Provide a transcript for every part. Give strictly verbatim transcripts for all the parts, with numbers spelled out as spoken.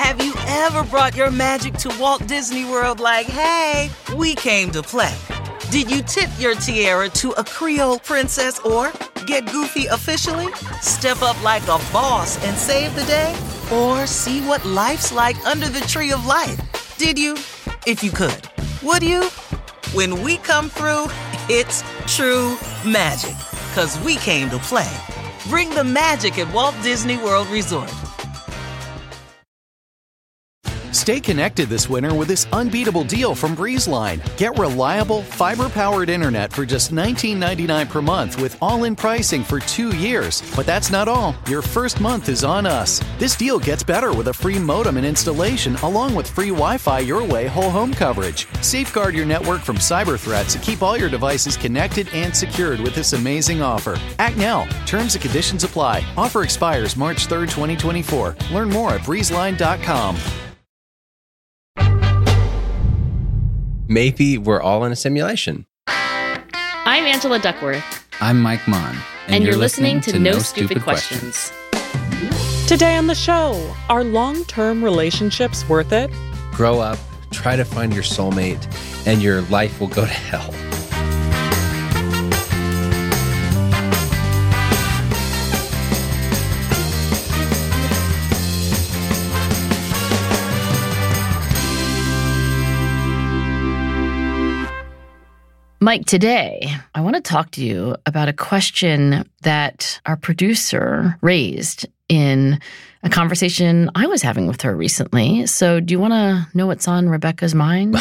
Have you ever brought your magic to Walt Disney World like, hey, we came to play? Did you tip your tiara to a Creole princess or get goofy officially? Step up like a boss and save the day? Or see what life's like under the tree of life? Did you? If you could. Would you? When we come through, it's true magic. 'Cause we came to play. Bring the magic at Walt Disney World Resort. Stay connected this winter with this unbeatable deal from BreezeLine. Get reliable, fiber-powered internet for just nineteen ninety-nine per month with all-in pricing for two years. But that's not all. Your first month is on us. This deal gets better with a free modem and installation along with free Wi-Fi your way whole home coverage. Safeguard your network from cyber threats and keep all your devices connected and secured with this amazing offer. Act now. Terms and conditions apply. Offer expires March third, twenty twenty-four. Learn more at breezeline dot com. Maybe we're all in a simulation. I'm Angela Duckworth. I'm Mike Mon. And, and you're, you're listening, listening to, to No Stupid, Stupid Questions. Questions. Today on the show, are long-term relationships worth it? Grow up, try to find your soulmate, and your life will go to hell. Mike, today I want to talk to you about a question that our producer raised in a conversation I was having with her recently. So do you want to know what's on Rebecca's mind?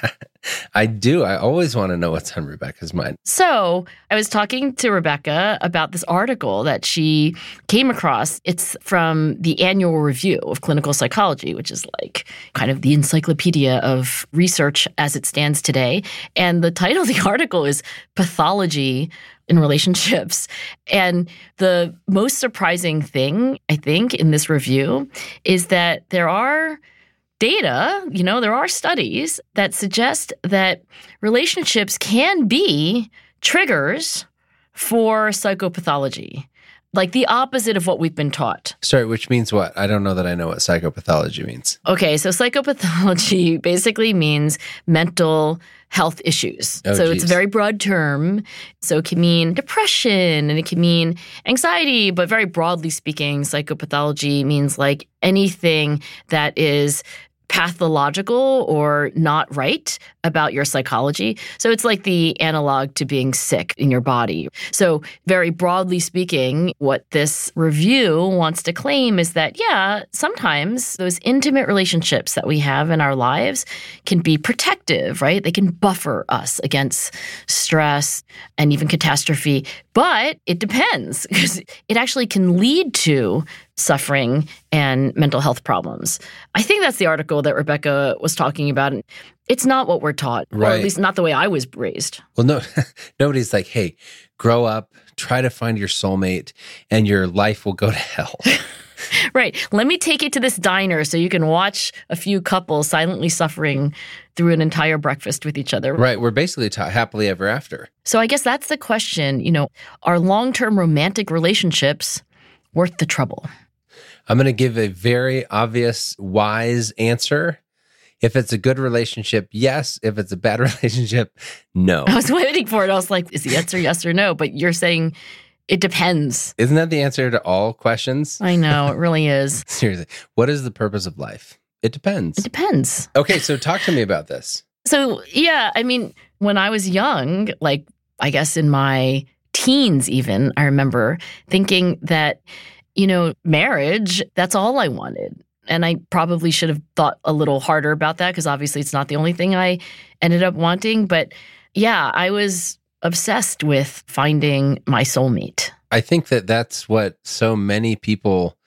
I do. I always want to know what's on Rebecca's mind. So I was talking to Rebecca about this article that she came across. It's from the Annual Review of Clinical Psychology, which is like kind of the encyclopedia of research as it stands today. And the title of the article is Pathology in Relationships. And the most surprising thing, I think, in this review is that there are data, you know, there are studies that suggest that relationships can be triggers for psychopathology, like the opposite of what we've been taught. Sorry, which means what? I don't know that I know what psychopathology means. Okay, so psychopathology basically means mental health issues. Oh, so geez. It's a very broad term. So it can mean depression and it can mean anxiety, but very broadly speaking, psychopathology means like anything that is pathological or not right about your psychology. So it's like the analog to being sick in your body. So very broadly speaking, what this review wants to claim is that, yeah, sometimes those intimate relationships that we have in our lives can be protective, right? They can buffer us against stress and even catastrophe. But it depends, because it actually can lead to suffering and mental health problems. I think that's the article that Rebecca was talking about. And it's not what we're taught, right. Or at least not the way I was raised. Well, no, nobody's like, hey, grow up, try to find your soulmate, and your life will go to hell. Right. Let me take you to this diner so you can watch a few couples silently suffering through an entire breakfast with each other. Right. We're basically taught happily ever after. So I guess that's the question. You know, are long-term romantic relationships worth the trouble? I'm going to give a very obvious, wise answer. If it's a good relationship, yes. If it's a bad relationship, no. I was waiting for it. I was like, is the answer yes or no? But you're saying it depends. Isn't that the answer to all questions? I know, it really is. Seriously. What is the purpose of life? It depends. It depends. Okay, so talk to me about this. So, yeah, I mean, when I was young, like, I guess in my teens even, I remember thinking that, you know, marriage, that's all I wanted. And I probably should have thought a little harder about that because obviously it's not the only thing I ended up wanting. But yeah, I was obsessed with finding my soulmate. I think that that's what so many people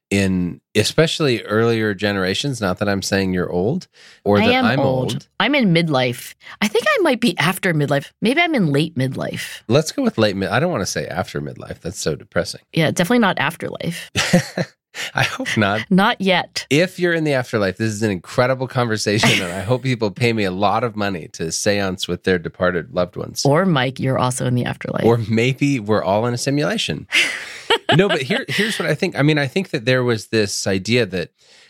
in especially earlier generations, not that I'm saying you're old or I that am I'm old. old. I'm in midlife. I think I might be after midlife. Maybe I'm in late midlife. Let's go with late mid. I don't want to say after midlife. That's so depressing. Yeah, definitely not afterlife. I hope not. Not yet. If you're in the afterlife, this is an incredible conversation, and I hope people pay me a lot of money to seance with their departed loved ones. Or, Mike, you're also in the afterlife. Or maybe we're all in a simulation. No, but here, here's what I think. I mean, I think that there was this idea that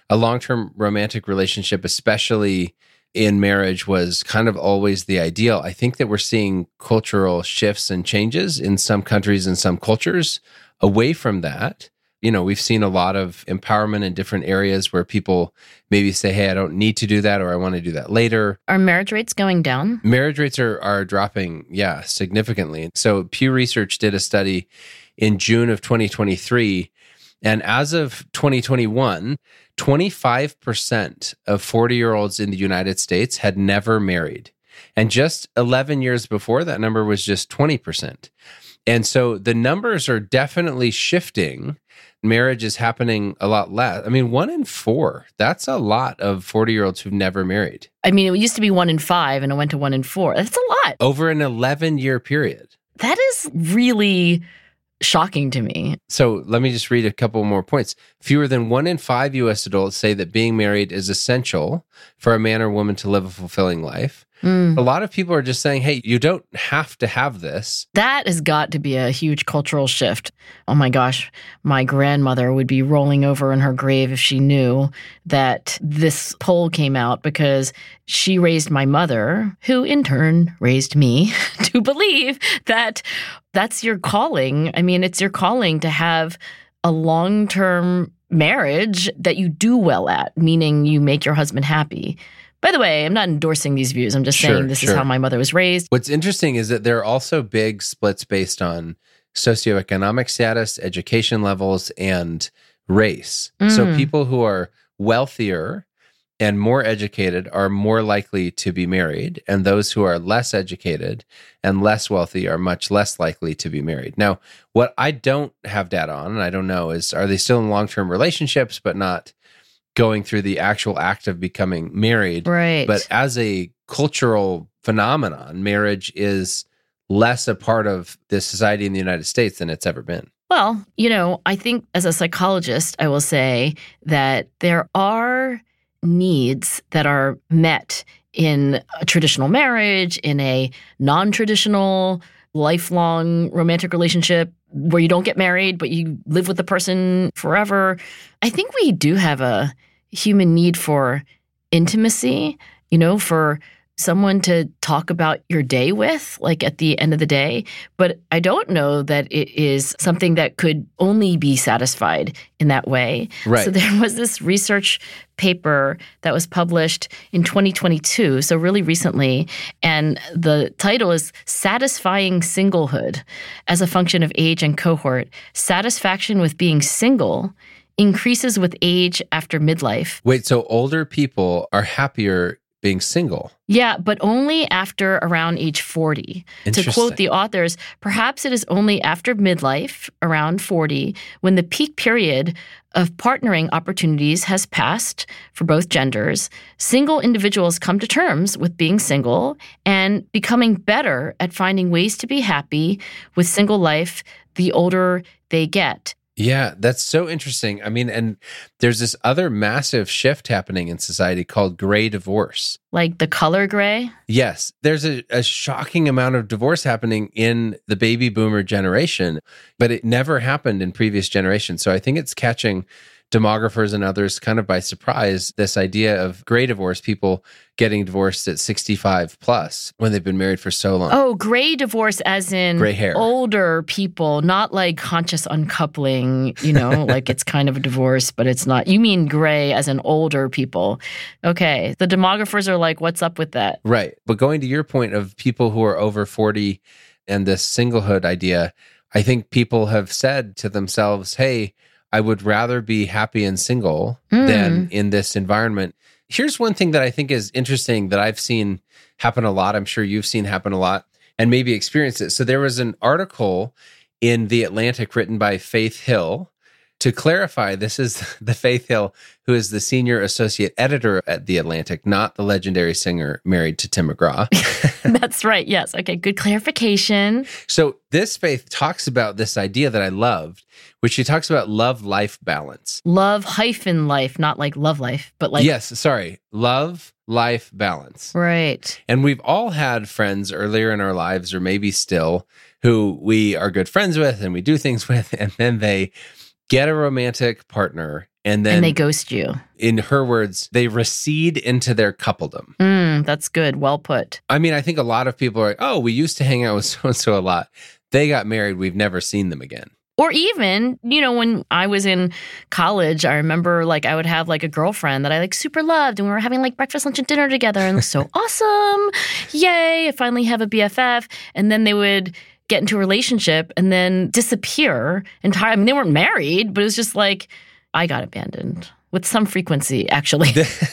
a long-term romantic relationship, especially in marriage, was kind of always the ideal. I think that we're seeing cultural shifts and changes in some countries and some cultures away from that. You know, we've seen a lot of empowerment in different areas where people maybe say, hey, I don't need to do that, or I want to do that later. Are marriage rates going down? Marriage rates are are dropping, yeah, significantly. So Pew Research did a study in June of twenty twenty-three, and as of twenty twenty-one, twenty-five percent of forty-year-olds in the United States had never married. And just eleven years before, that number was just twenty percent. And so the numbers are definitely shifting. Marriage is happening a lot less. I mean, one in four, that's a lot of forty-year-olds who've never married. I mean, it used to be one in five, and it went to one in four. That's a lot. Over an eleven-year period. That is really shocking to me. So let me just read a couple more points. Fewer than one in five U S adults say that being married is essential for a man or woman to live a fulfilling life. Mm. A lot of people are just saying, hey, you don't have to have this. That has got to be a huge cultural shift. Oh my gosh, my grandmother would be rolling over in her grave if she knew that this poll came out, because she raised my mother, who in turn raised me, to believe that that's your calling. I mean, it's your calling to have a long-term marriage that you do well at, meaning you make your husband happy. By the way, I'm not endorsing these views. I'm just sure, saying this sure. is how my mother was raised. What's interesting is that there are also big splits based on socioeconomic status, education levels, and race. Mm. So people who are wealthier and more educated are more likely to be married, and those who are less educated and less wealthy are much less likely to be married. Now, what I don't have data on, and I don't know, is are they still in long-term relationships but not going through the actual act of becoming married? Right. But as a cultural phenomenon, marriage is less a part of the society in the United States than it's ever been. Well, you know, I think as a psychologist, I will say that there are needs that are met in a traditional marriage, in a non-traditional, lifelong romantic relationship where you don't get married, but you live with the person forever. I think we do have a human need for intimacy, you know, for someone to talk about your day with, like at the end of the day. But I don't know that it is something that could only be satisfied in that way. Right. So there was this research paper that was published in twenty twenty-two, so really recently, and the title is Satisfying Singlehood as a Function of Age and Cohort. Satisfaction with being single increases with age after midlife. Wait, so older people are happier being single? Yeah, but only after around age forty. To quote the authors, perhaps it is only after midlife, around forty, when the peak period of partnering opportunities has passed for both genders, single individuals come to terms with being single and becoming better at finding ways to be happy with single life the older they get. Yeah, that's so interesting. I mean, and there's this other massive shift happening in society called gray divorce. Like the color gray? Yes. There's a, a shocking amount of divorce happening in the baby boomer generation, but it never happened in previous generations. So I think it's catching demographers and others kind of by surprise, this idea of gray divorce, people getting divorced at sixty-five plus when they've been married for so long. Oh, gray divorce as in gray hair. Older people, not like conscious uncoupling, you know, like it's kind of a divorce, but it's not. You mean gray as in older people. Okay. The demographers are like, what's up with that? Right. But going to your point of people who are over forty and this singlehood idea, I think people have said to themselves, hey, I would rather be happy and single mm. than in this environment. Here's one thing that I think is interesting that I've seen happen a lot. I'm sure you've seen happen a lot and maybe experienced it. So there was an article in The Atlantic written by Faith Hill. To clarify, this is the Faith Hill, who is the senior associate editor at The Atlantic, not the legendary singer married to Tim McGraw. That's right. Yes. Okay. Good clarification. So this Faith talks about this idea that I loved, which she talks about love-life balance. Love hyphen life, not like love life, but like... Yes, sorry. Love-life balance. Right. And we've all had friends earlier in our lives, or maybe still, who we are good friends with and we do things with, and then they get a romantic partner And then And they ghost you. In her words, they recede into their coupledom. Mm, that's good. Well put. I mean, I think a lot of people are like, oh, we used to hang out with so-and-so a lot. They got married. We've never seen them again. Or even, you know, when I was in college, I remember like I would have like a girlfriend that I like super loved and we were having like breakfast, lunch, and dinner together and it was so awesome. Yay, I finally have a B F F. And then they would get into a relationship and then disappear entirely. I mean, they weren't married, but it was just like I got abandoned with some frequency, actually.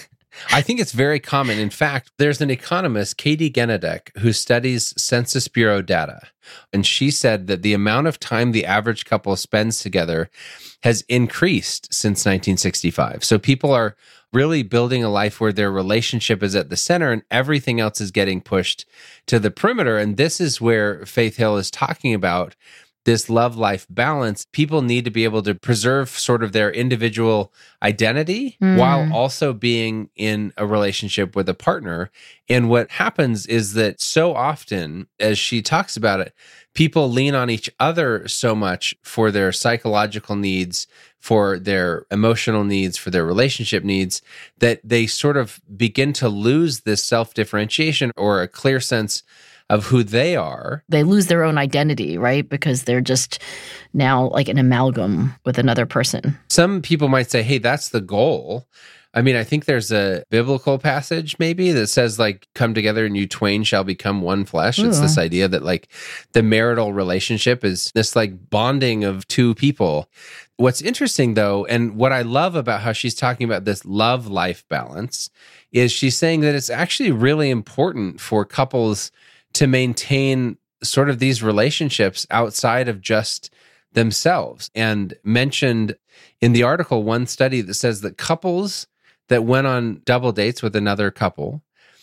I think it's very common. In fact, there's an economist, Katie Genadek, who studies Census Bureau data. And she said that the amount of time the average couple spends together has increased since nineteen sixty-five. So people are really building a life where their relationship is at the center and everything else is getting pushed to the perimeter. And this is where Faith Hill is talking about this love-life balance. People need to be able to preserve sort of their individual identity mm. while also being in a relationship with a partner. And what happens is that so often, as she talks about it, people lean on each other so much for their psychological needs, for their emotional needs, for their relationship needs, that they sort of begin to lose this self-differentiation or a clear sense of who they are. They lose their own identity, right? Because they're just now like an amalgam with another person. Some people might say, hey, that's the goal. I mean, I think there's a biblical passage maybe that says like, come together and you twain shall become one flesh. Ooh. It's this idea that like the marital relationship is this like bonding of two people. What's interesting though, and what I love about how she's talking about this love-life balance is she's saying that it's actually really important for couples to maintain sort of these relationships outside of just themselves. And mentioned in the article one study that says that couples that went on double dates with another couple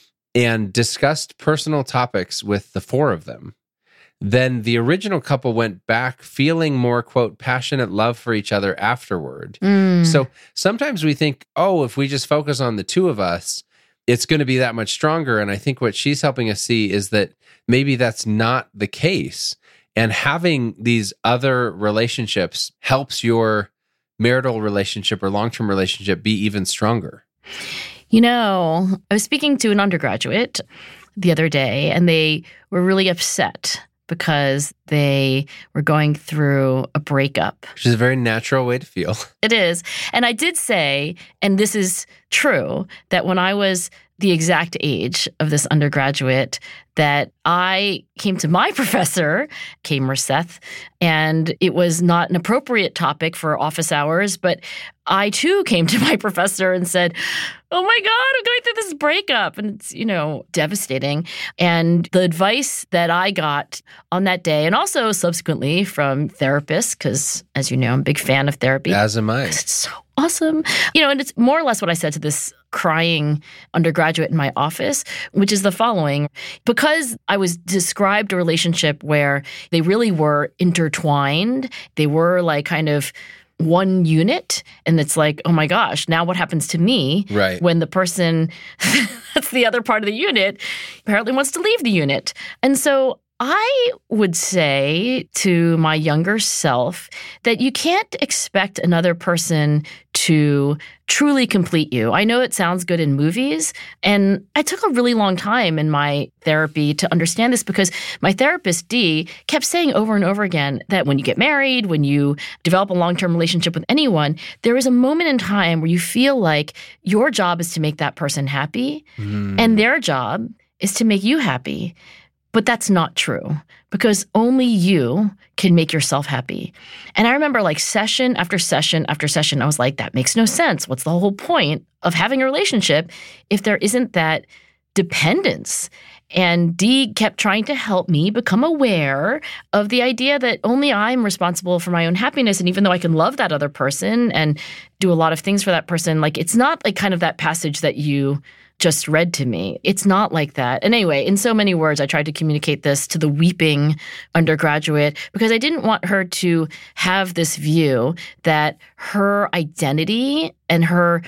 and discussed personal topics with the four of them, then the original couple went back feeling more, quote, passionate love for each other afterward. Mm. So sometimes we think, oh, if we just focus on the two of us, it's going to be that much stronger. And I think what she's helping us see is that maybe that's not the case. And having these other relationships helps your marital relationship or long-term relationship be even stronger. You know, I was speaking to an undergraduate the other day, and they were really upset because they were going through a breakup. Which is a very natural way to feel. It is. And I did say, and this is true, that when I was the exact age of this undergraduate, that I came to my professor, Kay Merseth, and it was not an appropriate topic for office hours, but I too came to my professor and said, oh my God, I'm going through this breakup. And it's, you know, devastating. And the advice that I got on that day, and also subsequently from therapists, because as you know, I'm a big fan of therapy. As am I. It's so awesome. You know, and it's more or less what I said to this crying undergraduate in my office, which is the following. Because I was described a relationship where they really were intertwined, they were like kind of one unit, and it's like, oh my gosh, now what happens to me right. when the person that's the other part of the unit apparently wants to leave the unit? And so I would say to my younger self that you can't expect another person to truly complete you. I know it sounds good in movies, and I took a really long time in my therapy to understand this because my therapist, Dee, kept saying over and over again that when you get married, when you develop a long-term relationship with anyone, there is a moment in time where you feel like your job is to make that person happy, mm. and their job is to make you happy. But that's not true because only you can make yourself happy. And I remember like session after session after session, I was like, that makes no sense. What's the whole point of having a relationship if there isn't that dependence? And Dee kept trying to help me become aware of the idea that only I'm responsible for my own happiness. And even though I can love that other person and do a lot of things for that person, like it's not like kind of that passage that you just read to me. It's not like that. And anyway, in so many words, I tried to communicate this to the weeping undergraduate because I didn't want her to have this view that her identity and her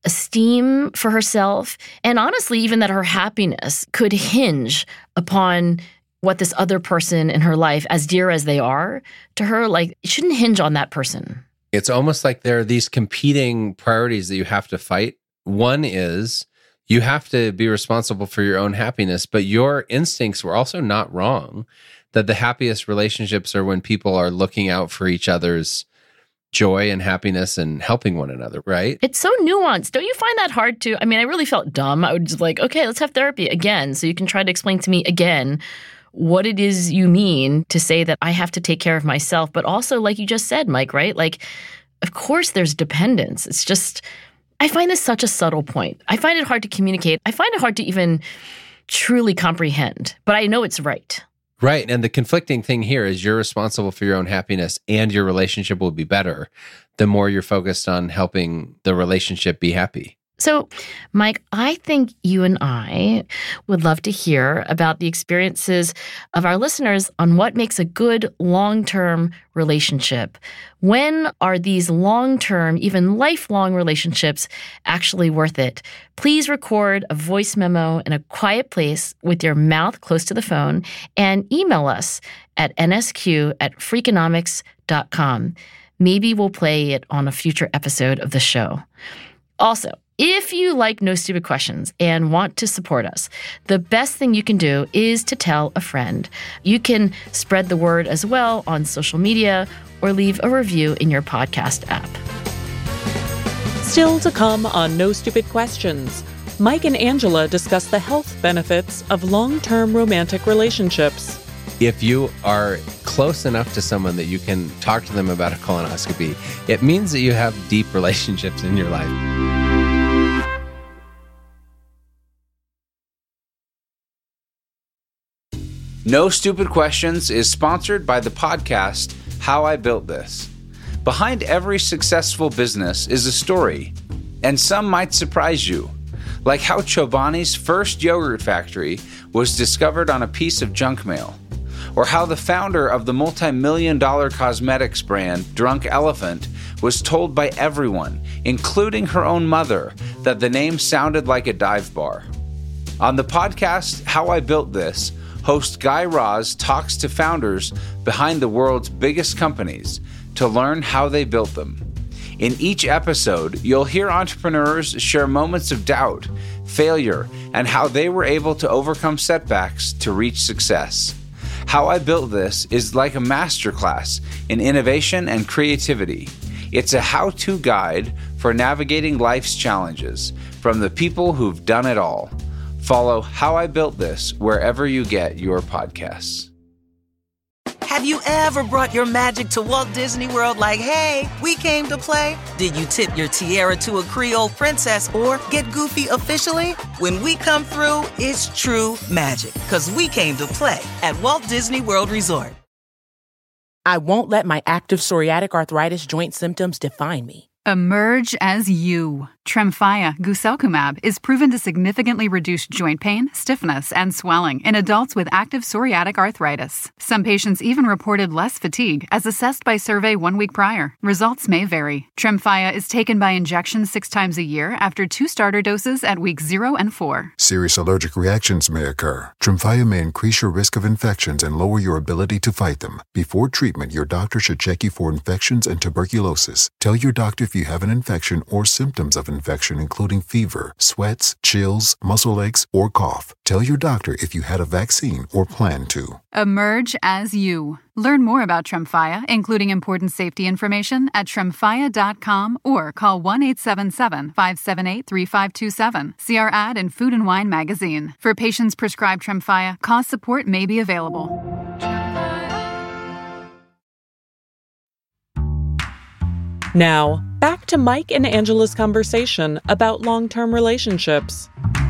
esteem for herself, and honestly, even that her happiness could hinge upon what this other person in her life, as dear as they are to her, like it shouldn't hinge on that person. It's almost like there are these competing priorities that you have to fight. One is you have to be responsible for your own happiness, but your instincts were also not wrong, that the happiest relationships are when people are looking out for each other's joy and happiness and helping one another, right? It's so nuanced. Don't you find that hard to? I mean, I really felt dumb. I would just like, okay, let's have therapy again. So you can try to explain to me again what it is you mean to say that I have to take care of myself. But also, like you just said, Mike, right? Like, of course there's dependence. It's just, I find this such a subtle point. I find it hard to communicate. I find it hard to even truly comprehend, but I know it's right. Right. And the conflicting thing here is you're responsible for your own happiness and your relationship will be better the more you're focused on helping the relationship be happy. So, Mike, I think you and I would love to hear about the experiences of our listeners on what makes a good long-term relationship. When are these long-term, even lifelong relationships actually worth it? Please record a voice memo in a quiet place with your mouth close to the phone and email us at n s q at freakonomics dot com. Maybe we'll play it on a future episode of the show. Also, if you like No Stupid Questions and want to support us, the best thing you can do is to tell a friend. You can spread the word as well on social media or leave a review in your podcast app. Still to come on No Stupid Questions, Mike and Angela discuss the health benefits of long-term romantic relationships. If you are close enough to someone that you can talk to them about a colonoscopy, it means that you have deep relationships in your life. No Stupid Questions is sponsored by the podcast How I Built This. Behind every successful business is a story, and some might surprise you, like how Chobani's first yogurt factory was discovered on a piece of junk mail, or how the founder of the multi-million dollar cosmetics brand Drunk Elephant was told by everyone, including her own mother, that the name sounded like a dive bar. On the podcast How I Built This, host Guy Raz talks to founders behind the world's biggest companies to learn how they built them. In each episode, you'll hear entrepreneurs share moments of doubt, failure, and how they were able to overcome setbacks to reach success. How I Built This is like a masterclass in innovation and creativity. It's a how-to guide for navigating life's challenges from the people who've done it all. Follow How I Built This wherever you get your podcasts. Have you ever brought your magic to Walt Disney World like, hey, we came to play? Did you tip your tiara to a Creole princess or get goofy officially? When we come through, it's true magic, because we came to play at Walt Disney World Resort. I won't let my active psoriatic arthritis joint symptoms define me. Emerge as you. Tremfya guselkumab is proven to significantly reduce joint pain, stiffness, and swelling in adults with active psoriatic arthritis. Some patients even reported less fatigue as assessed by survey one week prior. Results may vary. Tremfya is taken by injection six times a year after two starter doses at weeks zero and four. Serious allergic reactions may occur. Tremfya may increase your risk of infections and lower your ability to fight them. Before treatment, your doctor should check you for infections and tuberculosis. Tell your doctor if you have an infection or symptoms of infection, including fever, sweats, chills, muscle aches, or cough. Tell your doctor if you had a vaccine or plan to. Emerge as you. Learn more about Tremfya, including important safety information, at tremfya dot com or call one eight seven seven, five seven eight, three five two seven. See our ad in Food and Wine magazine. For patients prescribed Tremfya, cost support may be available. Now, back to Mike and Angela's conversation about long-term relationships.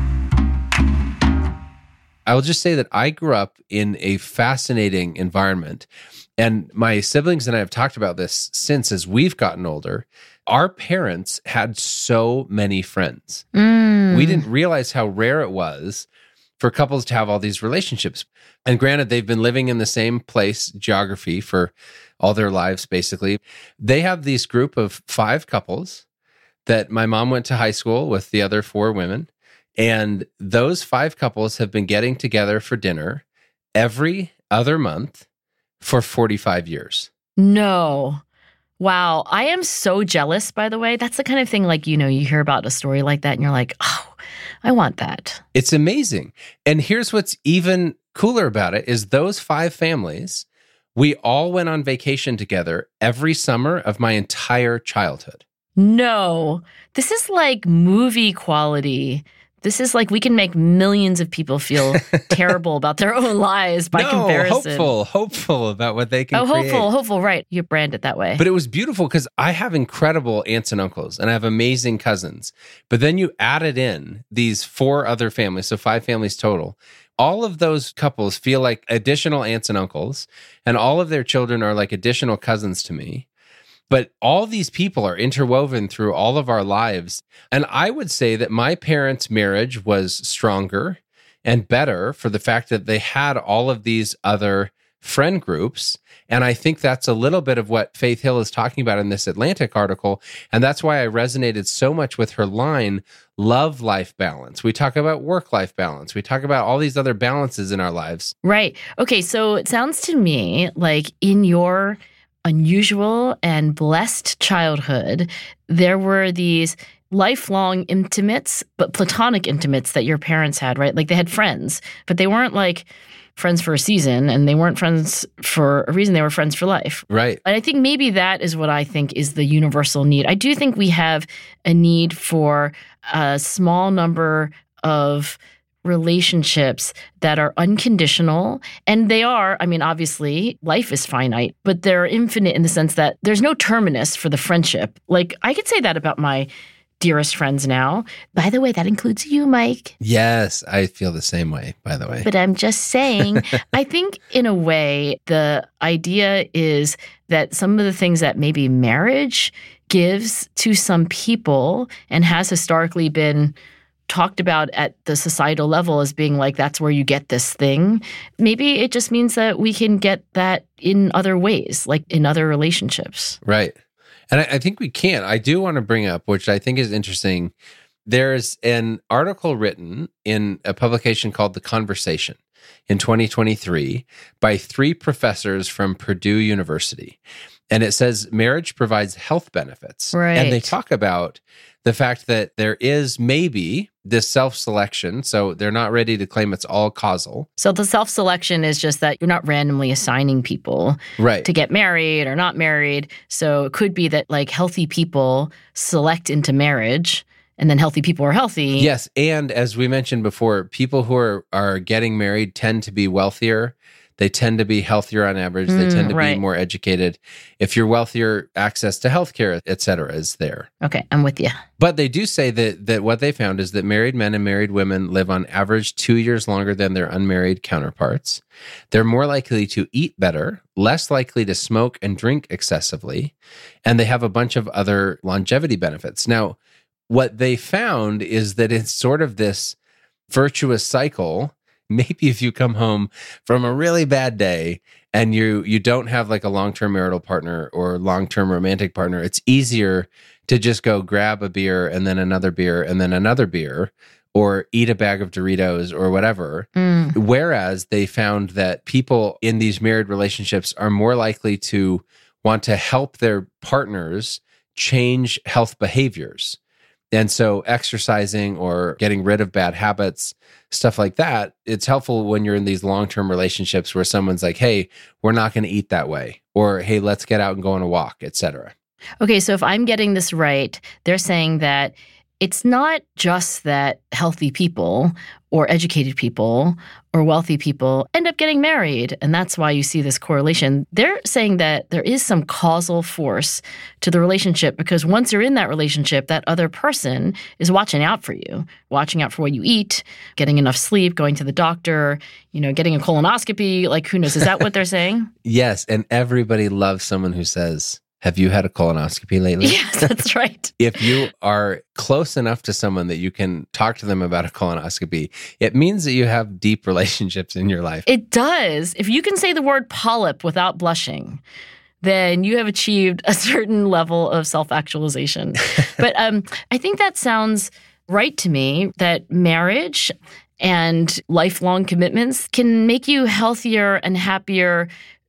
I will just say that I grew up in a fascinating environment, and my siblings and I have talked about this since as we've gotten older. Our parents had so many friends. Mm. We didn't realize how rare it was for couples to have all these relationships. And granted, they've been living in the same place, geography, for all their lives, basically. They have this group of five couples that my mom went to high school with the other four women. And those five couples have been getting together for dinner every other month for forty-five years. No. Wow. I am so jealous, by the way. That's the kind of thing like, you know, you hear about a story like that and you're like, oh, I want that. It's amazing. And here's what's even cooler about it is those five families, we all went on vacation together every summer of my entire childhood. No, this is like movie quality. This is like we can make millions of people feel terrible about their own lives by no, comparison. hopeful, hopeful about what they can Oh, create. hopeful, hopeful, right. You brand it that way. But it was beautiful because I have incredible aunts and uncles and I have amazing cousins. But then you added in these four other families, so five families total. All of those couples feel like additional aunts and uncles, and all of their children are like additional cousins to me. But all these people are interwoven through all of our lives. And I would say that my parents' marriage was stronger and better for the fact that they had all of these other friend groups. And I think that's a little bit of what Faith Hill is talking about in this Atlantic article. And that's why I resonated so much with her line, love-life balance. We talk about work-life balance. We talk about all these other balances in our lives. Right. Okay, so it sounds to me like in your unusual and blessed childhood, there were these lifelong intimates, but platonic intimates that your parents had, right? Like they had friends, but they weren't like friends for a season and they weren't friends for a reason. They were friends for life. Right. And I think maybe that is what I think is the universal need. I do think we have a need for a small number of relationships that are unconditional. And they are, I mean, obviously, life is finite, but they're infinite in the sense that there's no terminus for the friendship. Like, I could say that about my dearest friends now. By the way, that includes you, Mike. Yes, I feel the same way, by the way. But I'm just saying, I think in a way, the idea is that some of the things that maybe marriage gives to some people and has historically been talked about at the societal level as being like, that's where you get this thing. Maybe it just means that we can get that in other ways, like in other relationships. Right. And I, I think we can. I do want to bring up, which I think is interesting, there's an article written in a publication called The Conversation in twenty twenty-three by three professors from Purdue University. And it says marriage provides health benefits. Right. And they talk about the fact that there is maybe this self-selection. So they're not ready to claim it's all causal. So the self-selection is just that you're not randomly assigning people right. to get married or not married. So it could be that like healthy people select into marriage and then healthy people are healthy. Yes. And as we mentioned before, people who are, are getting married tend to be wealthier. They tend to be healthier on average. They Mm, tend to right. be more educated. If you're wealthier, access to healthcare, et cetera, is there. Okay, I'm with you. But they do say that that what they found is that married men and married women live on average two years longer than their unmarried counterparts. They're more likely to eat better, less likely to smoke and drink excessively, and they have a bunch of other longevity benefits. Now, what they found is that it's sort of this virtuous cycle. Maybe if you come home from a really bad day and you you don't have like a long-term marital partner or long-term romantic partner, it's easier to just go grab a beer and then another beer and then another beer or eat a bag of Doritos or whatever. Mm. Whereas they found that people in these married relationships are more likely to want to help their partners change health behaviors. And so exercising or getting rid of bad habits, stuff like that, it's helpful when you're in these long-term relationships where someone's like, hey, we're not going to eat that way. Or, hey, let's get out and go on a walk, et cetera. Okay, so if I'm getting this right, they're saying that it's not just that healthy people or educated people or wealthy people end up getting married, and that's why you see this correlation. They're saying that there is some causal force to the relationship because once you're in that relationship, that other person is watching out for you, watching out for what you eat, getting enough sleep, going to the doctor, you know, getting a colonoscopy, like who knows? Is that what they're saying? Yes, and everybody loves someone who says, have you had a colonoscopy lately? Yes, that's right. If you are close enough to someone that you can talk to them about a colonoscopy, it means that you have deep relationships in your life. It does. If you can say the word polyp without blushing, then you have achieved a certain level of self-actualization. But um, I think that sounds right to me, that marriage and lifelong commitments can make you healthier and happier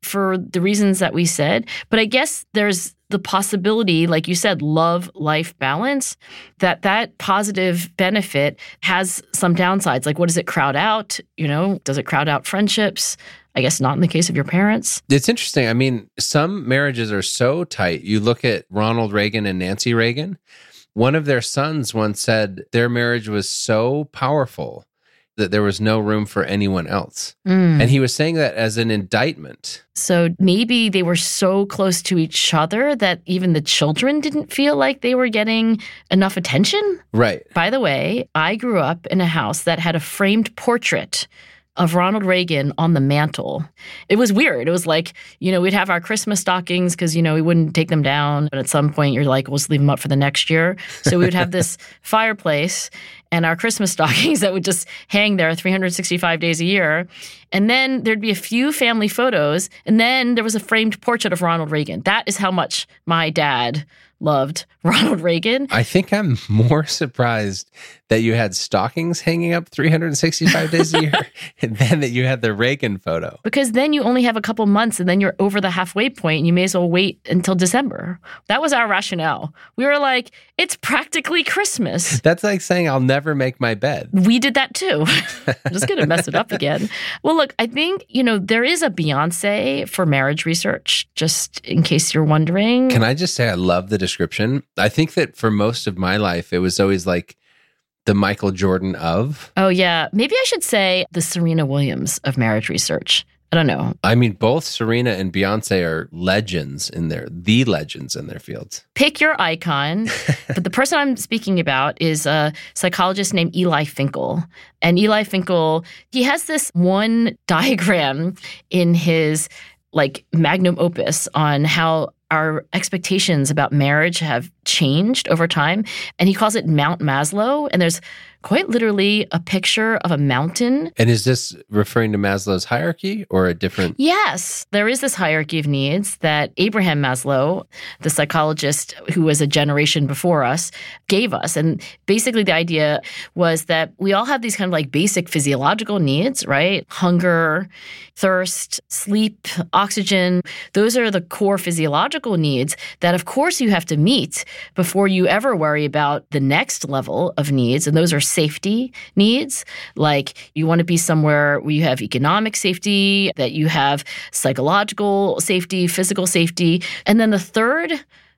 for the reasons that we said. But I guess there's the possibility, like you said, love-life balance, that that positive benefit has some downsides. Like, what does it crowd out? You know, does it crowd out friendships? I guess not in the case of your parents. It's interesting. I mean, some marriages are so tight. You look at Ronald Reagan and Nancy Reagan. One of their sons once said their marriage was so powerful that there was no room for anyone else. Mm. And he was saying that as an indictment. So maybe they were so close to each other that even the children didn't feel like they were getting enough attention? Right. By the way, I grew up in a house that had a framed portrait of Ronald Reagan on the mantle. It was weird. It was like, you know, we'd have our Christmas stockings because, you know, we wouldn't take them down. But at some point, you're like, we'll just leave them up for the next year. So we would have this fireplace and our Christmas stockings that would just hang there three hundred sixty-five days a year. And then there'd be a few family photos. And then there was a framed portrait of Ronald Reagan. That is how much my dad loved Ronald Reagan. I think I'm more surprised that you had stockings hanging up three hundred sixty-five days a year than that you had the Reagan photo. Because then you only have a couple months and then you're over the halfway point and you may as well wait until December. That was our rationale. We were like, it's practically Christmas. That's like saying I'll never make my bed. We did that too. I'm just going to mess it up again. Well, look, I think, you know, there is a Beyonce for marriage research, just in case you're wondering. Can I just say I love the description? I think that for most of my life, it was always like the Michael Jordan of. Oh, yeah. Maybe I should say the Serena Williams of marriage research. I don't know. I mean, both Serena and Beyonce are legends in their, the legends in their fields. Pick your icon. But the person I'm speaking about is a psychologist named Eli Finkel. And Eli Finkel, he has this one diagram in his like magnum opus on how our expectations about marriage have changed over time. And he calls it Mount Maslow. And there's quite literally a picture of a mountain. And is this referring to Maslow's hierarchy or a different? Yes. There is this hierarchy of needs that Abraham Maslow, the psychologist who was a generation before us, gave us. And basically the idea was that we all have these kind of like basic physiological needs, right? Hunger, thirst, sleep, oxygen. Those are the core physiological needs that, of course, you have to meet before you ever worry about the next level of needs. And those are safety needs. Like you want to be somewhere where you have economic safety, that you have psychological safety, physical safety. And then the third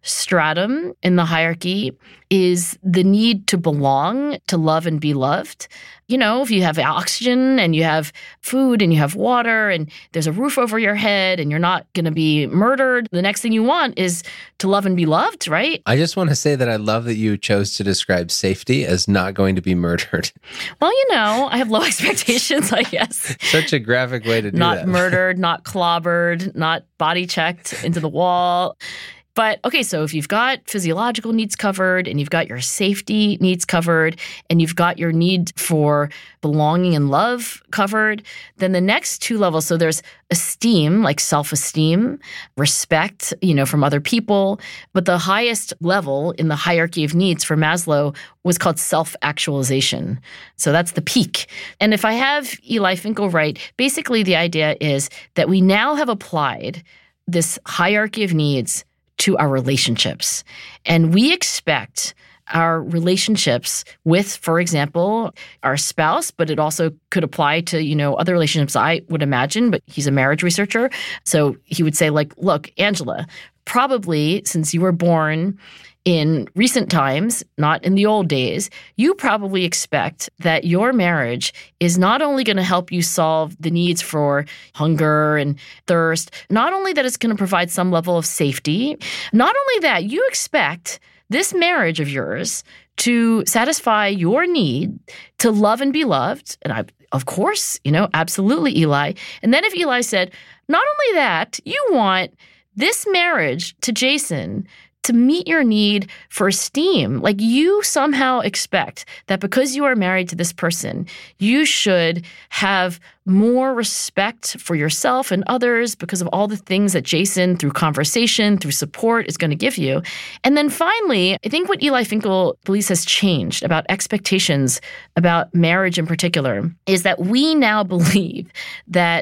stratum in the hierarchy is the need to belong, to love and be loved. You know, if you have oxygen and you have food and you have water and there's a roof over your head and you're not going to be murdered, the next thing you want is to love and be loved, right? I just want to say that I love that you chose to describe safety as not going to be murdered. Well, you know, I have low expectations, I guess. Such a graphic way to do not that. Not murdered, not clobbered, not body checked into the wall. But okay, so if you've got physiological needs covered and you've got your safety needs covered and you've got your need for belonging and love covered, then the next two levels, so there's esteem, like self-esteem, respect, you know, from other people. But the highest level in the hierarchy of needs for Maslow was called self-actualization. So that's the peak. And if I have Eli Finkel right, basically the idea is that we now have applied this hierarchy of needs to our relationships. And we expect our relationships with, for example, our spouse, but it also could apply to, you know, other relationships, I would imagine, but he's a marriage researcher. So he would say, like, look, Angela, probably since you were born in recent times, not in the old days, you probably expect that your marriage is not only going to help you solve the needs for hunger and thirst, not only that it's going to provide some level of safety, not only that, you expect this marriage of yours to satisfy your need to love and be loved. And I, of course, you know, absolutely, Eli. And then if Eli said, not only that, you want this marriage to Jason to meet your need for esteem. Like you somehow expect that because you are married to this person, you should have more respect for yourself and others because of all the things that Jason, through conversation, through support, is going to give you. And then finally, I think what Eli Finkel believes has changed about expectations about marriage in particular is that we now believe that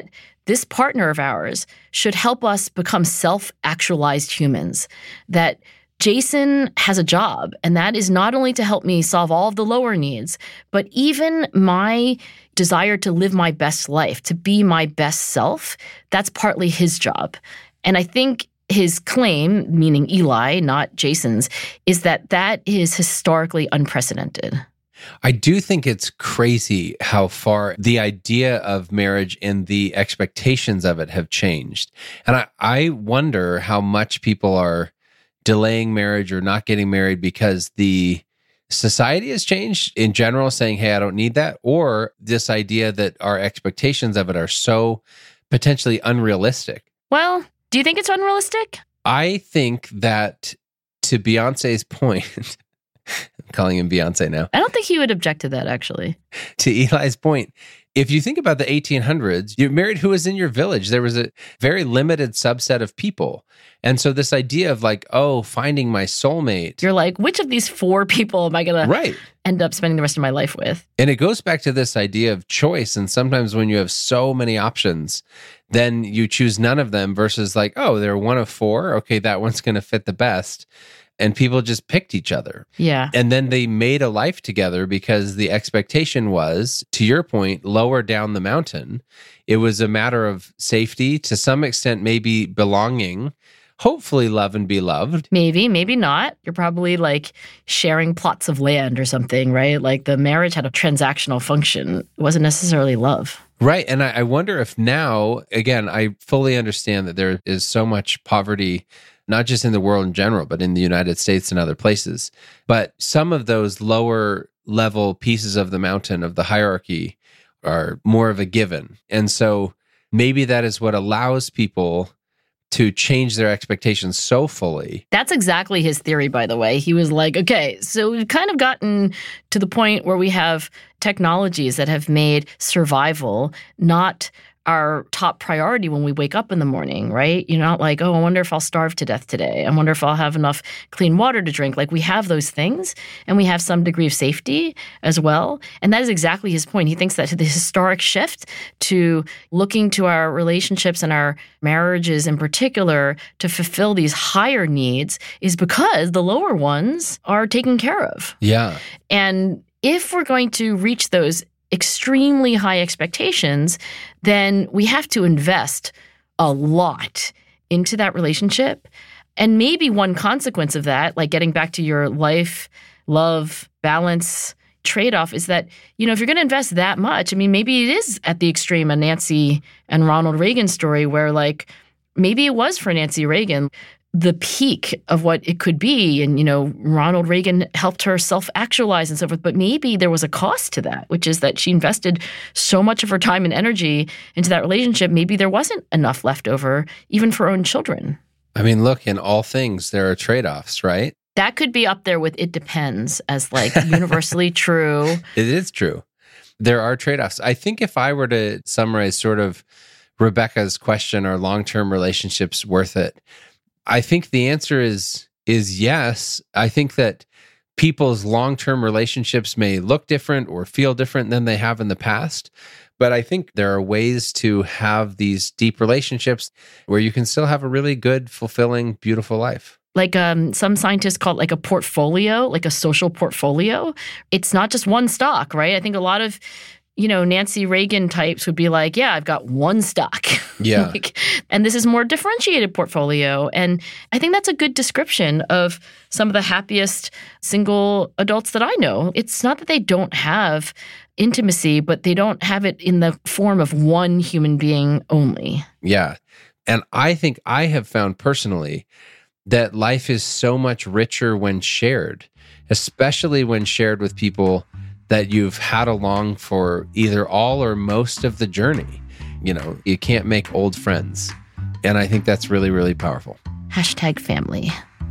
this partner of ours should help us become self-actualized humans, that Jason has a job, and that is not only to help me solve all of the lower needs, but even my desire to live my best life, to be my best self, that's partly his job. And I think his claim, meaning Eli, not Jason's, is that that is historically unprecedented. I do think it's crazy how far the idea of marriage and the expectations of it have changed. And I, I wonder how much people are delaying marriage or not getting married because the society has changed in general, saying, hey, I don't need that, or this idea that our expectations of it are so potentially unrealistic. Well, do you think it's unrealistic? I think that, to Beyonce's point, I'm calling him Beyonce now. I don't think he would object to that, actually. To Eli's point, if you think about the eighteen hundreds, you married who was in your village. There was a very limited subset of people. And so this idea of like, oh, finding my soulmate. You're like, which of these four people am I going right. to end up spending the rest of my life with? And it goes back to this idea of choice. And sometimes when you have so many options, then you choose none of them versus like, oh, they're one of four. Okay, that one's going to fit the best. And people just picked each other. Yeah. And then they made a life together because the expectation was, to your point, lower down the mountain. It was a matter of safety, to some extent, maybe belonging, hopefully love and be loved. Maybe, maybe not. You're probably like sharing plots of land or something, right? Like the marriage had a transactional function. It wasn't necessarily love. Right. And I, I wonder if now, again, I fully understand that there is so much poverty, not just in the world in general, but in the United States and other places. But some of those lower level pieces of the mountain, of the hierarchy, are more of a given. And so maybe that is what allows people to change their expectations so fully. That's exactly his theory, by the way. He was like, okay, so we've kind of gotten to the point where we have technologies that have made survival not our top priority when we wake up in the morning, right? You're not like, oh, I wonder if I'll starve to death today. I wonder if I'll have enough clean water to drink. Like, we have those things, and we have some degree of safety as well. And that is exactly his point. He thinks that the historic shift to looking to our relationships and our marriages in particular to fulfill these higher needs is because the lower ones are taken care of. Yeah. And if we're going to reach those extremely high expectations, then we have to invest a lot into that relationship. And maybe one consequence of that, like getting back to your life, love, balance trade-off, is that, you know, if you're going to invest that much, I mean, maybe it is at the extreme a Nancy and Ronald Reagan story where, like, maybe it was for Nancy Reagan the peak of what it could be. And, you know, Ronald Reagan helped her self-actualize and so forth. But maybe there was a cost to that, which is that she invested so much of her time and energy into that relationship. Maybe there wasn't enough left over, even for her own children. I mean, look, in all things, there are trade-offs, right? That could be up there with "it depends" as like universally true. It is true. There are trade-offs. I think if I were to summarize sort of Rebecca's question, are long-term relationships worth it? I think the answer is is yes. I think that people's long-term relationships may look different or feel different than they have in the past. But I think there are ways to have these deep relationships where you can still have a really good, fulfilling, beautiful life. Like um, some scientists call it like a portfolio, like a social portfolio. It's not just one stock, right? I think a lot of, you know, Nancy Reagan types would be like, yeah, I've got one stock. Yeah. like, and this is more differentiated portfolio. And I think that's a good description of some of the happiest single adults that I know. It's not that they don't have intimacy, but they don't have it in the form of one human being only. Yeah. And I think I have found personally that life is so much richer when shared, especially when shared with people that you've had along for either all or most of the journey. You know, you can't make old friends. And I think that's really, really powerful. Hashtag family.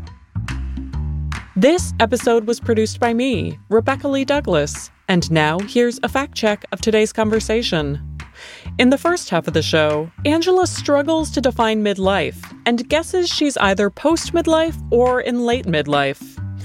This episode was produced by me, Rebecca Lee Douglas. And now here's a fact check of today's conversation. In the first half of the show, Angela struggles to define midlife and guesses she's either post-midlife or in late midlife.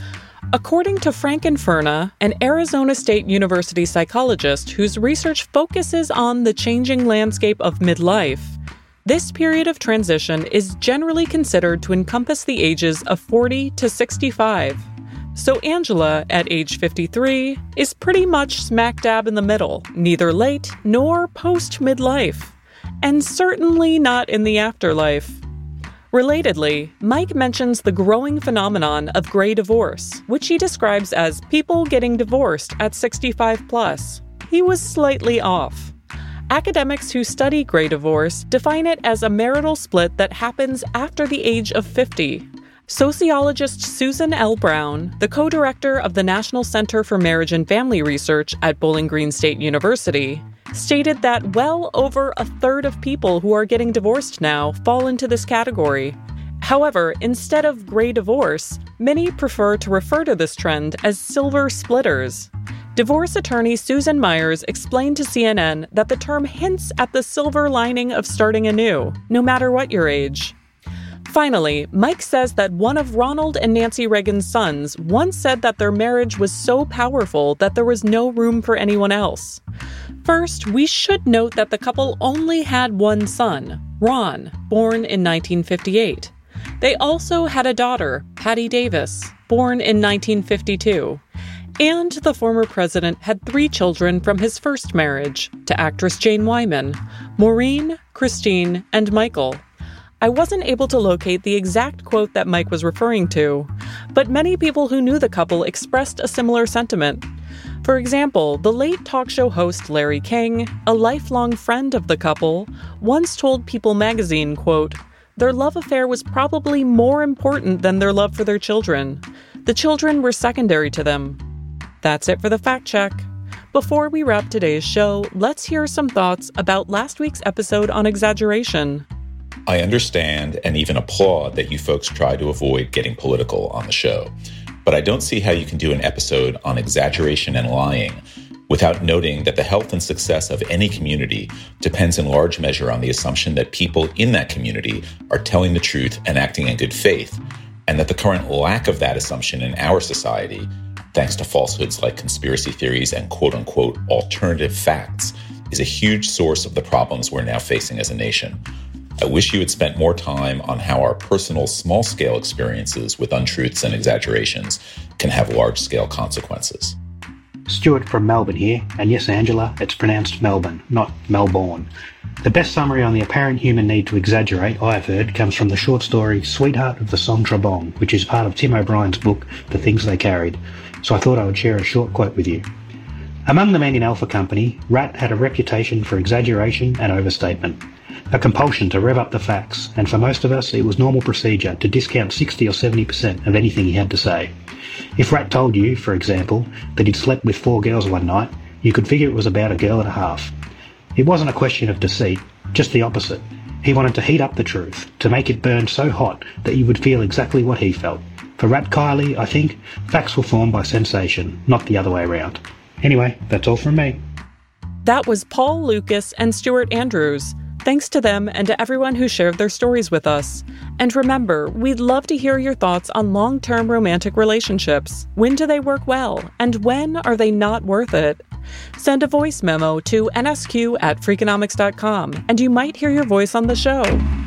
According to Frank Inferna, an Arizona State University psychologist whose research focuses on the changing landscape of midlife, this period of transition is generally considered to encompass the ages of forty to sixty-five. So Angela, at age fifty-three, is pretty much smack dab in the middle, neither late nor post-midlife, and certainly not in the afterlife. Relatedly, Mike mentions the growing phenomenon of gray divorce, which he describes as people getting divorced at sixty-five plus. He was slightly off. Academics who study gray divorce define it as a marital split that happens after the age of fifty. Sociologist Susan L. Brown, the co-director of the National Center for Marriage and Family Research at Bowling Green State University, stated that well over a third of people who are getting divorced now fall into this category. However, instead of gray divorce, many prefer to refer to this trend as silver splitters. Divorce attorney Susan Myers explained to C N N that the term hints at the silver lining of starting anew, no matter what your age. Finally, Mike says that one of Ronald and Nancy Reagan's sons once said that their marriage was so powerful that there was no room for anyone else. First, we should note that the couple only had one son, Ron, born in nineteen fifty-eight. They also had a daughter, Patty Davis, born in nineteen fifty-two. And the former president had three children from his first marriage to actress Jane Wyman, Maureen, Christine, and Michael. I wasn't able to locate the exact quote that Mike was referring to, but many people who knew the couple expressed a similar sentiment. For example, the late talk show host Larry King, a lifelong friend of the couple, once told People magazine, quote, "Their love affair was probably more important than their love for their children. The children were secondary to them." That's it for the fact check. Before we wrap today's show, let's hear some thoughts about last week's episode on exaggeration. I understand and even applaud that you folks try to avoid getting political on the show, but I don't see how you can do an episode on exaggeration and lying without noting that the health and success of any community depends in large measure on the assumption that people in that community are telling the truth and acting in good faith, and that the current lack of that assumption in our society, thanks to falsehoods like conspiracy theories and quote-unquote alternative facts, is a huge source of the problems we're now facing as a nation. I wish you had spent more time on how our personal small-scale experiences with untruths and exaggerations can have large-scale consequences. Stuart from Melbourne here, and yes, Angela, it's pronounced Melbourne, not Melbourne. The best summary on the apparent human need to exaggerate I've heard comes from the short story Sweetheart of the Song Trebong, which is part of Tim O'Brien's book, The Things They Carried, so I thought I would share a short quote with you. Among the men in Alpha Company, Rat had a reputation for exaggeration and overstatement. A compulsion to rev up the facts, and for most of us it was normal procedure to discount sixty or seventy percent of anything he had to say. If Rat told you, for example, that he'd slept with four girls one night, you could figure it was about a girl and a half. It wasn't a question of deceit, just the opposite. He wanted to heat up the truth, to make it burn so hot that you would feel exactly what he felt. For Rat Kiley, I think, facts were formed by sensation, not the other way around. Anyway, that's all from me. That was Paul Lucas and Stuart Andrews. Thanks to them and to everyone who shared their stories with us. And remember, we'd love to hear your thoughts on long-term romantic relationships. When do they work well? And when are they not worth it? Send a voice memo to N S Q at Freakonomics dot com, and you might hear your voice on the show.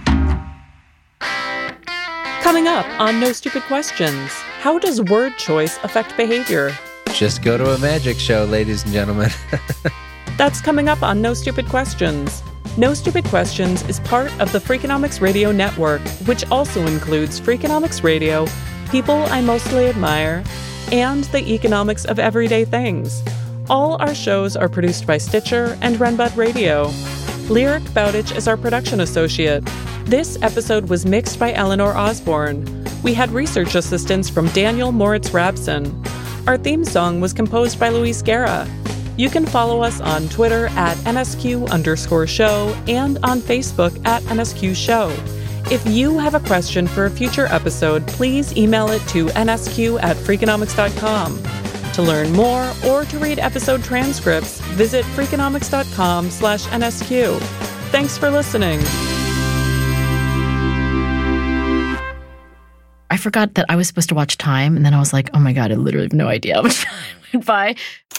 Coming up on No Stupid Questions, how does word choice affect behavior? Just go to a magic show, ladies and gentlemen. That's coming up on No Stupid Questions. No Stupid Questions is part of the Freakonomics Radio Network, which also includes Freakonomics Radio, People I Mostly Admire, and The Economics of Everyday Things. All our shows are produced by Stitcher and Renbud Radio. Lyric Bowditch is our production associate. This episode was mixed by Eleanor Osborne. We had research assistance from Daniel Moritz Rabson. Our theme song was composed by Luis Guerra. You can follow us on Twitter at N S Q underscore show and on Facebook at N S Q show. If you have a question for a future episode, please email it to N S Q at Freakonomics dot com. To learn more or to read episode transcripts, visit Freakonomics dot com slash N S Q. Thanks for listening. I forgot that I was supposed to watch time. And then I was like, oh my God, I literally have no idea how much time went by.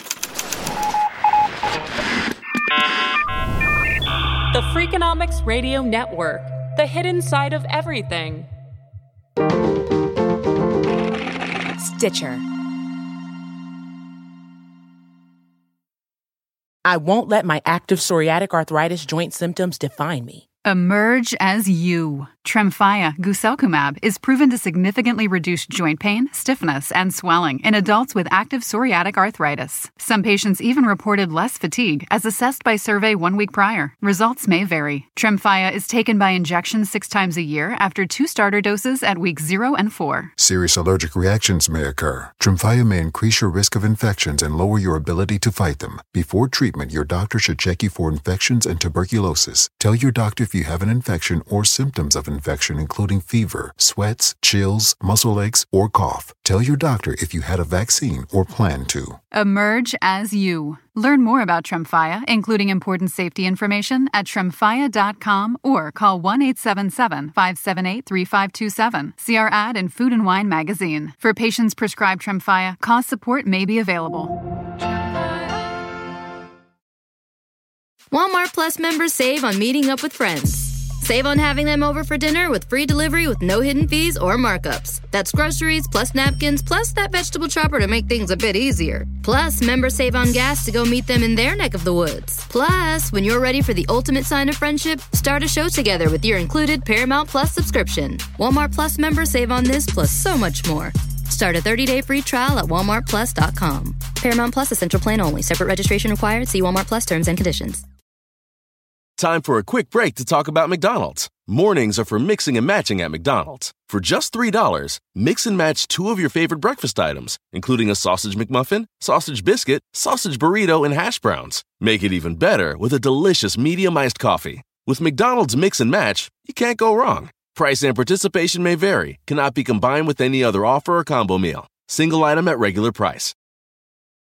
The Freakonomics Radio Network, the hidden side of everything. Stitcher. I won't let my active psoriatic arthritis joint symptoms define me. Emerge as you. Tremfya guselkumab is proven to significantly reduce joint pain, stiffness, and swelling in adults with active psoriatic arthritis. Some patients even reported less fatigue as assessed by survey one week prior. Results may vary. Tremfya is taken by injection six times a year after two starter doses at weeks zero and four. Serious allergic reactions may occur. Tremfya may increase your risk of infections and lower your ability to fight them. Before treatment, your doctor should check you for infections and tuberculosis. Tell your doctor if you have an infection or symptoms of infection, including fever, sweats, chills, muscle aches, or cough. Tell your doctor if you had a vaccine or plan to. Emerge as you. Learn more about Tremfya, including important safety information, at tremfya dot com or call one eight seven seven, five seven eight, three five two seven. See our ad in Food and Wine magazine. For patients prescribed Tremfya, cost support may be available. Walmart Plus members save on meeting up with friends. Save on having them over for dinner with free delivery with no hidden fees or markups. That's groceries, plus napkins, plus that vegetable chopper to make things a bit easier. Plus, members save on gas to go meet them in their neck of the woods. Plus, when you're ready for the ultimate sign of friendship, start a show together with your included Paramount Plus subscription. Walmart Plus members save on this plus so much more. Start a thirty-day free trial at walmart plus dot com. Paramount Plus Essential Plan only. Separate registration required. See Walmart Plus terms and conditions. Time for a quick break to talk about McDonald's. Mornings are for mixing and matching at McDonald's. For just three dollars, mix and match two of your favorite breakfast items, including a sausage McMuffin, sausage biscuit, sausage burrito, and hash browns. Make it even better with a delicious medium iced coffee. With McDonald's Mix and Match, you can't go wrong. Price and participation may vary, cannot be combined with any other offer or combo meal. Single item at regular price.